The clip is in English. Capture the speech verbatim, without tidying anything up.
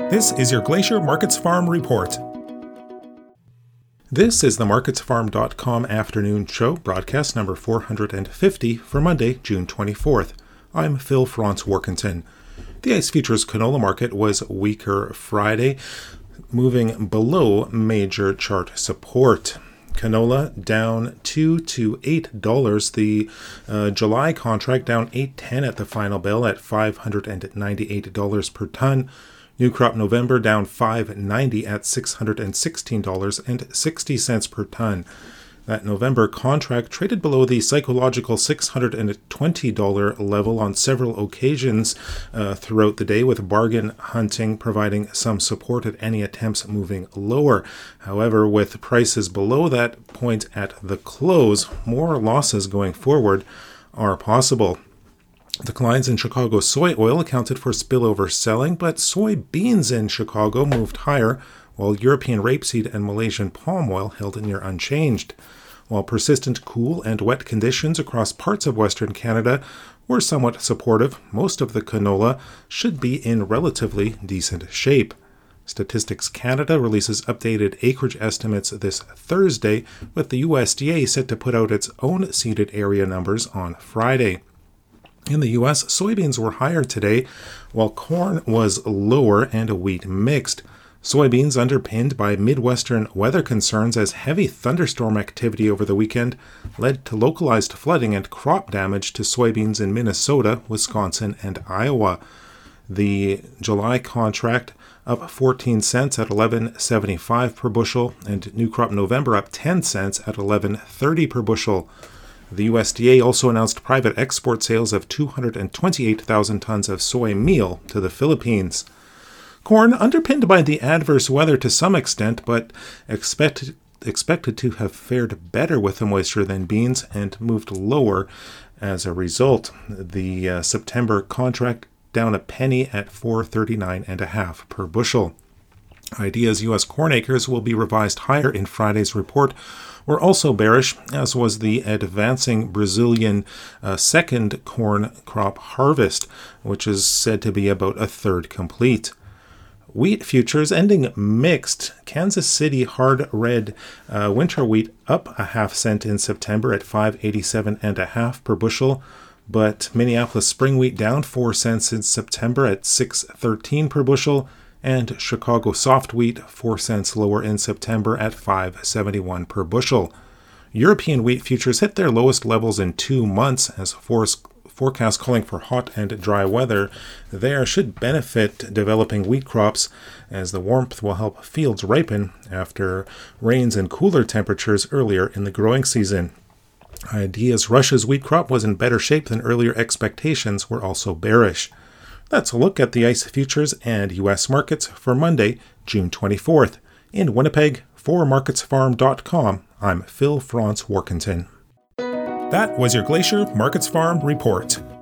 This is your Glacier Markets Farm Report. This is the markets farm dot com afternoon show, broadcast number four hundred fifty for Monday, June twenty-fourth. I'm Phil Franz Warkentin. The ICE Futures canola market was weaker Friday, moving below major chart support. Canola down two to eight dollars. The uh, July contract down eight ten at the final bell at five hundred ninety-eight dollars per ton. New crop November down five ninety at six hundred sixteen dollars and sixty cents per ton. That November contract traded below the psychological six hundred twenty dollars level on several occasions uh, throughout the day, with bargain hunting providing some support at any attempts moving lower. However, with prices below that point at the close, more losses going forward are possible. Declines in Chicago soy oil accounted for spillover selling, but soybeans in Chicago moved higher, while European rapeseed and Malaysian palm oil held near unchanged. While persistent cool and wet conditions across parts of Western Canada were somewhat supportive, most of the canola should be in relatively decent shape. Statistics Canada releases updated acreage estimates this Thursday, with the U S D A set to put out its own seeded area numbers on Friday. In the U S, soybeans were higher today, while corn was lower and wheat mixed. Soybeans underpinned by Midwestern weather concerns as heavy thunderstorm activity over the weekend led to localized flooding and crop damage to soybeans in Minnesota, Wisconsin, and Iowa. The July contract up fourteen cents at eleven seventy-five per bushel, and new crop November up ten cents at eleven thirty per bushel. The U S D A also announced private export sales of two hundred twenty-eight thousand tons of soy meal to the Philippines. Corn, underpinned by the adverse weather to some extent, but expected, expected to have fared better with the moisture than beans, and moved lower as a result. The uh, September contract down a penny at four thirty-nine and a half per bushel. Idea's U S corn acres will be revised higher in Friday's report, were also bearish, as was the advancing Brazilian uh, second corn crop harvest, which is said to be about a third complete. Wheat futures ending mixed. Kansas City hard red uh, winter wheat up a half cent in September at five eighty-seven and a half per bushel, but Minneapolis spring wheat down four cents in September at six thirteen per bushel, and Chicago soft wheat four cents lower in September at five seventy-one per bushel. European wheat futures hit their lowest levels in two months as forest forecasts calling for hot and dry weather there should benefit developing wheat crops, as the warmth will help fields ripen after rains and cooler temperatures earlier in the growing season. Idea's Russia's wheat crop was in better shape than earlier expectations were also bearish. That's a look at the ICE futures and U S markets for Monday, June twenty-fourth. In Winnipeg, for markets farm dot com, I'm Phil Franz Warkentin. That was your Glacier Markets Farm Report.